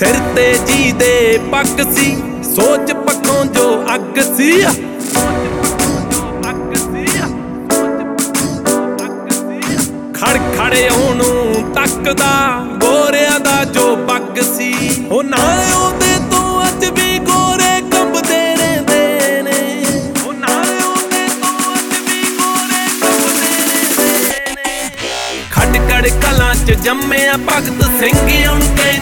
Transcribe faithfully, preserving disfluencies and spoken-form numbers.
ਸਿਰ ਤੇ ਜੀ ਦੇ ਪੱਗ ਸੀ, ਸੋਚ ਪੱਖੋਂ ਜੋ ਅੱਗ ਸੀ। ਖੜ ਖੜੇ ਉਹਨੂੰ ਤੱਕਦਾ ਗੋਰਿਆਂ ਦਾ ਜੋ ਪੱਗ ਸੀ। ਉਹ ਨਾ ਉਹਦੇ ਤੋਂ ਅੱਜ ਵੀ ਗੋਰੇ ਕੰਬਦੇ ਰਹਿੰਦੇ ਨੇ, ਉਹ ਨਾ ਉਹਦੇ ਤੋਂ ਅੱਜ ਵੀ ਗੋਰੇ ਕੰਬਦੇ ਰਹਿੰਦੇ ਨੇ। ਖਟਕੜ ਕਲਾਂ ਚ ਜੰਮਿਆ ਭਗਤ ਸਿੰਘ ਉਹਨੂੰ ਕਹਿੰਦੇ